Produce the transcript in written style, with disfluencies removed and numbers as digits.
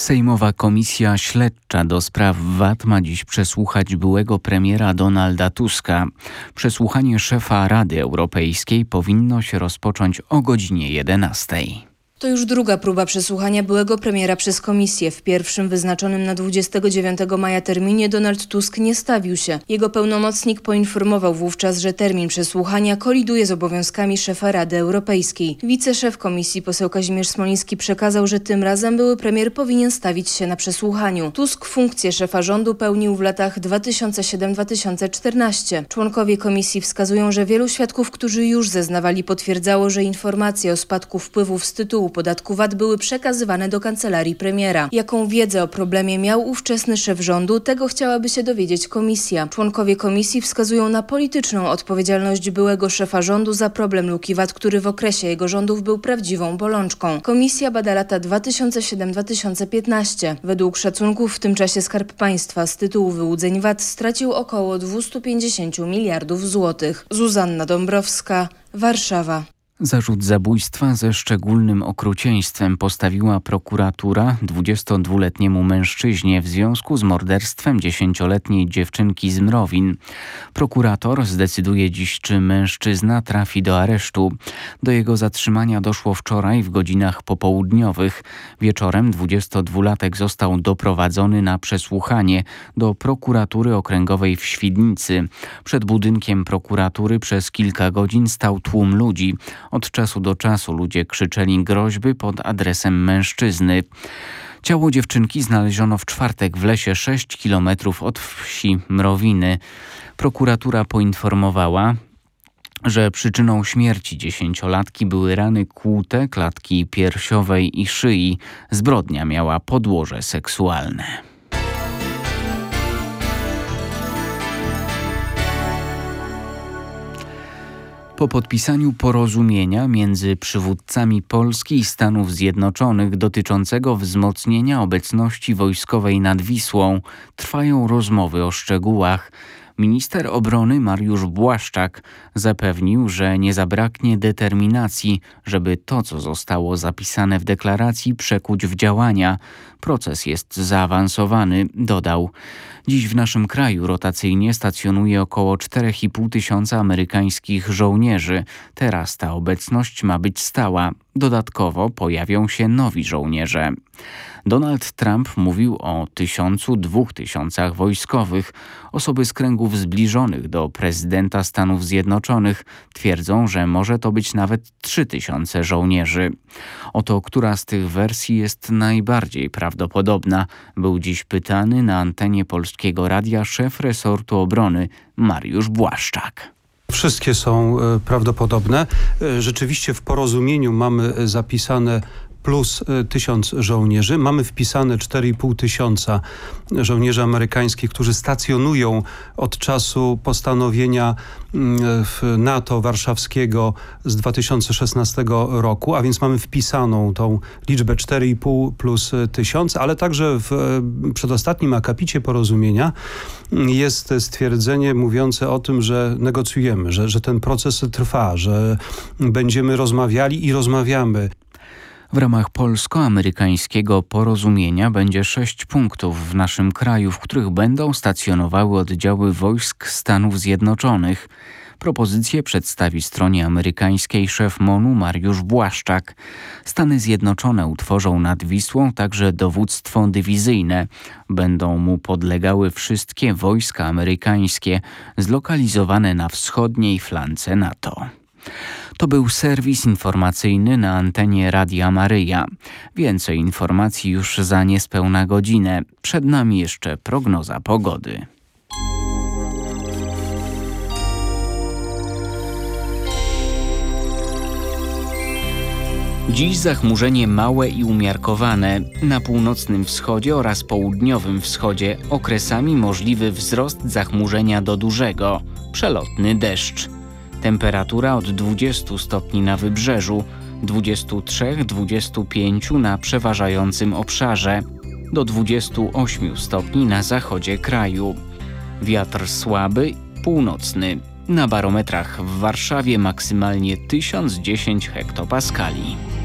Sejmowa Komisja Śledcza do spraw VAT ma dziś przesłuchać byłego premiera Donalda Tuska. Przesłuchanie szefa Rady Europejskiej powinno się rozpocząć o godzinie 11. To już druga próba przesłuchania byłego premiera przez komisję. W pierwszym wyznaczonym na 29 maja terminie Donald Tusk nie stawił się. Jego pełnomocnik poinformował wówczas, że termin przesłuchania koliduje z obowiązkami szefa Rady Europejskiej. Wiceszef komisji poseł Kazimierz Smoliński przekazał, że tym razem były premier powinien stawić się na przesłuchaniu. Tusk funkcję szefa rządu pełnił w latach 2007-2014. Członkowie komisji wskazują, że wielu świadków, którzy już zeznawali, potwierdzało, że informacje o spadku wpływów z tytułu podatku VAT były przekazywane do kancelarii premiera. Jaką wiedzę o problemie miał ówczesny szef rządu, tego chciałaby się dowiedzieć komisja. Członkowie komisji wskazują na polityczną odpowiedzialność byłego szefa rządu za problem luki VAT, który w okresie jego rządów był prawdziwą bolączką. Komisja bada lata 2007-2015. Według szacunków w tym czasie Skarb Państwa z tytułu wyłudzeń VAT stracił około 250 miliardów złotych. Zuzanna Dąbrowska, Warszawa. Zarzut zabójstwa ze szczególnym okrucieństwem postawiła prokuratura 22-letniemu mężczyźnie w związku z morderstwem 10-letniej dziewczynki z Mrowin. Prokurator zdecyduje dziś, czy mężczyzna trafi do aresztu. Do jego zatrzymania doszło wczoraj w godzinach popołudniowych. Wieczorem 22-latek został doprowadzony na przesłuchanie do prokuratury okręgowej w Świdnicy. Przed budynkiem prokuratury przez kilka godzin stał tłum ludzi. Od czasu do czasu ludzie krzyczeli groźby pod adresem mężczyzny. Ciało dziewczynki znaleziono w czwartek w lesie 6 kilometrów od wsi Mrowiny. Prokuratura poinformowała, że przyczyną śmierci 10-latki były rany kłute, klatki piersiowej i szyi. Zbrodnia miała podłoże seksualne. Po podpisaniu porozumienia między przywódcami Polski i Stanów Zjednoczonych dotyczącego wzmocnienia obecności wojskowej nad Wisłą trwają rozmowy o szczegółach. Minister obrony Mariusz Błaszczak zapewnił, że nie zabraknie determinacji, żeby to, co zostało zapisane w deklaracji, przekuć w działania. Proces jest zaawansowany, dodał. Dziś w naszym kraju rotacyjnie stacjonuje około 4,5 tysiąca amerykańskich żołnierzy. Teraz ta obecność ma być stała. Dodatkowo pojawią się nowi żołnierze. Donald Trump mówił o 1000–2000 wojskowych. Osoby z kręgów zbliżonych do prezydenta Stanów Zjednoczonych twierdzą, że może to być nawet 3000 żołnierzy. Oto, która z tych wersji jest najbardziej prawdopodobna, był dziś pytany na antenie Polskiego Radia szef resortu obrony Mariusz Błaszczak. Wszystkie są prawdopodobne. Rzeczywiście w porozumieniu mamy zapisane plus 1000 żołnierzy. Mamy wpisane 4,5 tysiąca żołnierzy amerykańskich, którzy stacjonują od czasu postanowienia NATO warszawskiego z 2016 roku, a więc mamy wpisaną tą liczbę 4,5 plus 1000, ale także w przedostatnim akapicie porozumienia jest stwierdzenie mówiące o tym, że negocjujemy, że ten proces trwa, że będziemy rozmawiali i rozmawiamy. W ramach polsko-amerykańskiego porozumienia będzie 6 punktów w naszym kraju, w których będą stacjonowały oddziały wojsk Stanów Zjednoczonych. Propozycję przedstawi stronie amerykańskiej szef MON-u Mariusz Błaszczak. Stany Zjednoczone utworzą nad Wisłą także dowództwo dywizyjne. Będą mu podlegały wszystkie wojska amerykańskie zlokalizowane na wschodniej flance NATO. To był serwis informacyjny na antenie Radia Maryja. Więcej informacji już za niespełna godzinę. Przed nami jeszcze prognoza pogody. Dziś zachmurzenie małe i umiarkowane. Na północnym wschodzie oraz południowym wschodzie okresami możliwy wzrost zachmurzenia do dużego. Przelotny deszcz. Temperatura od 20 stopni na wybrzeżu, 23–25 na przeważającym obszarze, do 28 stopni na zachodzie kraju. Wiatr słaby, północny. Na barometrach w Warszawie maksymalnie 1010 hektopaskali.